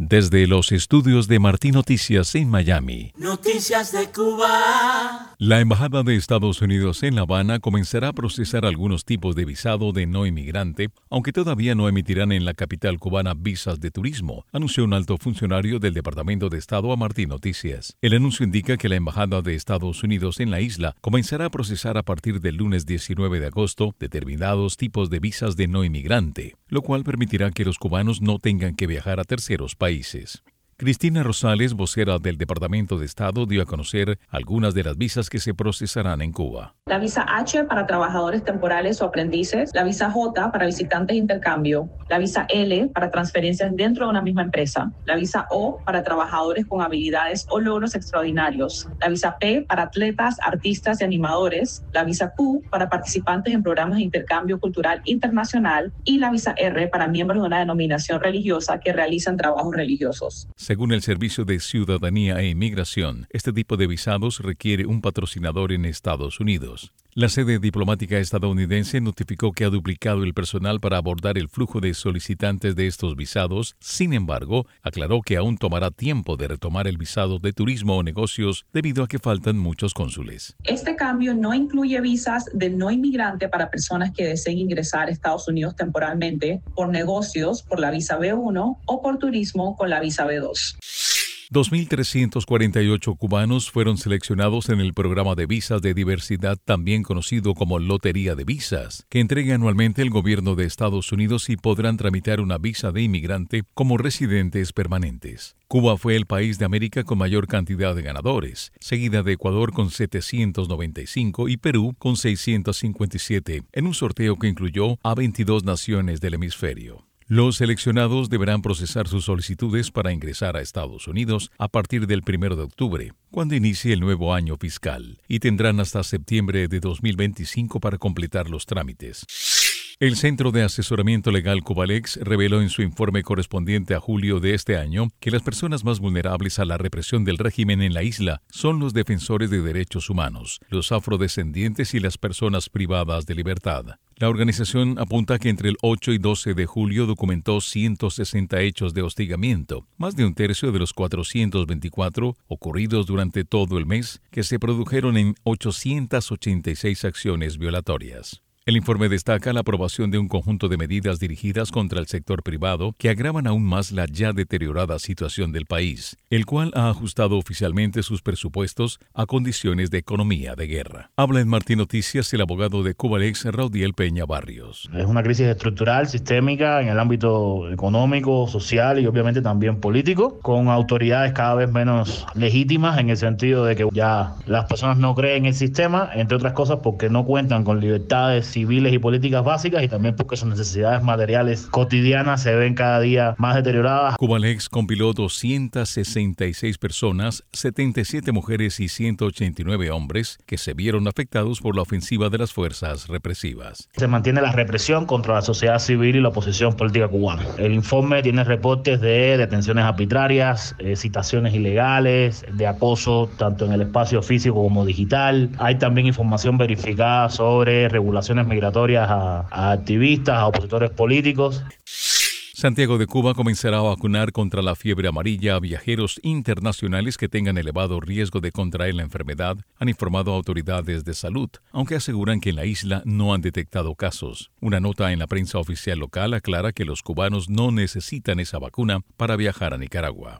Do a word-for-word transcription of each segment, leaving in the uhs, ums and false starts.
Desde los estudios de Martín Noticias en Miami. Noticias de Cuba. La Embajada de Estados Unidos en La Habana comenzará a procesar algunos tipos de visado de no inmigrante, aunque todavía no emitirán en la capital cubana visas de turismo, anunció un alto funcionario del Departamento de Estado a Martín Noticias. El anuncio indica que la Embajada de Estados Unidos en la isla comenzará a procesar a partir del lunes diecinueve de agosto determinados tipos de visas de no inmigrante, lo cual permitirá que los cubanos no tengan que viajar a terceros países. Cristina Rosales, vocera del Departamento de Estado, dio a conocer algunas de las visas que se procesarán en Cuba. La visa H para trabajadores temporales o aprendices, la visa J para visitantes de intercambio, la visa L para transferencias dentro de una misma empresa, la visa O para trabajadores con habilidades o logros extraordinarios, la visa P para atletas, artistas y animadores, la visa Q para participantes en programas de intercambio cultural internacional y la visa R para miembros de una denominación religiosa que realizan trabajos religiosos. Según el Servicio de Ciudadanía e Inmigración, este tipo de visados requiere un patrocinador en Estados Unidos. La sede diplomática estadounidense notificó que ha duplicado el personal para abordar el flujo de solicitantes de estos visados. Sin embargo, aclaró que aún tomará tiempo de retomar el visado de turismo o negocios debido a que faltan muchos cónsules. Este cambio no incluye visas de no inmigrante para personas que deseen ingresar a Estados Unidos temporalmente por negocios por la visa B uno o por turismo con la visa B dos. dos mil trescientos cuarenta y ocho cubanos fueron seleccionados en el programa de visas de diversidad, también conocido como Lotería de Visas, que entrega anualmente el gobierno de Estados Unidos y podrán tramitar una visa de inmigrante como residentes permanentes. Cuba fue el país de América con mayor cantidad de ganadores, seguida de Ecuador con setecientos noventa y cinco y Perú con seiscientos cincuenta y siete, en un sorteo que incluyó a veintidós naciones del hemisferio. Los seleccionados deberán procesar sus solicitudes para ingresar a Estados Unidos a partir del primero de octubre, cuando inicie el nuevo año fiscal, y tendrán hasta septiembre de dos mil veinticinco para completar los trámites. El Centro de Asesoramiento Legal Cubalex reveló en su informe correspondiente a julio de este año que las personas más vulnerables a la represión del régimen en la isla son los defensores de derechos humanos, los afrodescendientes y las personas privadas de libertad. La organización apunta que entre el ocho y doce de julio documentó ciento sesenta hechos de hostigamiento, más de un tercio de los cuatrocientos veinticuatro ocurridos durante todo el mes, que se produjeron en ochocientas ochenta y seis acciones violatorias. El informe destaca la aprobación de un conjunto de medidas dirigidas contra el sector privado que agravan aún más la ya deteriorada situación del país, el cual ha ajustado oficialmente sus presupuestos a condiciones de economía de guerra. Habla en Martín Noticias el abogado de Cubalex, Raudiel Peña Barrios. Es una crisis estructural, sistémica, en el ámbito económico, social y obviamente también político, con autoridades cada vez menos legítimas en el sentido de que ya las personas no creen en el sistema, entre otras cosas porque no cuentan con libertades civiles y políticas básicas y también porque sus necesidades materiales cotidianas se ven cada día más deterioradas. Cubalex compiló doscientas sesenta y seis personas, setenta y siete mujeres y ciento ochenta y nueve hombres que se vieron afectados por la ofensiva de las fuerzas represivas. Se mantiene la represión contra la sociedad civil y la oposición política cubana. El informe tiene reportes de detenciones arbitrarias, eh, citaciones ilegales, de acoso tanto en el espacio físico como digital. Hay también información verificada sobre regulaciones migratorias a, a activistas, a opositores políticos. Santiago de Cuba comenzará a vacunar contra la fiebre amarilla a viajeros internacionales que tengan elevado riesgo de contraer la enfermedad, han informado autoridades de salud, aunque aseguran que en la isla no han detectado casos. Una nota en la prensa oficial local aclara que los cubanos no necesitan esa vacuna para viajar a Nicaragua.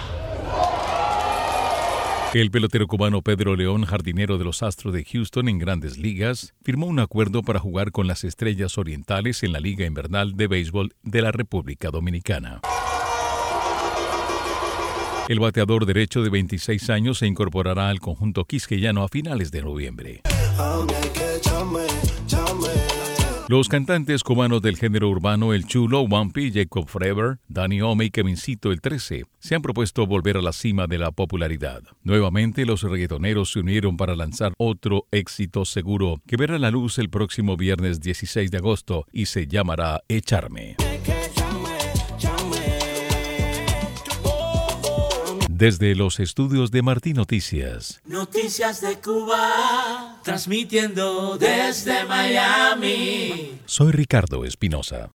El pelotero cubano Pedro León, jardinero de los Astros de Houston en Grandes Ligas, firmó un acuerdo para jugar con las Estrellas Orientales en la Liga Invernal de Béisbol de la República Dominicana. El bateador derecho de veintiséis años se incorporará al conjunto quisqueyano a finales de noviembre. Los cantantes cubanos del género urbano El Chulo, Wampi, Jacob Forever, Danny Ome y Kevincito el trece se han propuesto volver a la cima de la popularidad. Nuevamente los reggaetoneros se unieron para lanzar otro éxito seguro que verá la luz el próximo viernes dieciséis de agosto y se llamará Echarme. Desde los estudios de Martín Noticias. Noticias de Cuba, transmitiendo desde Miami. Soy Ricardo Espinosa.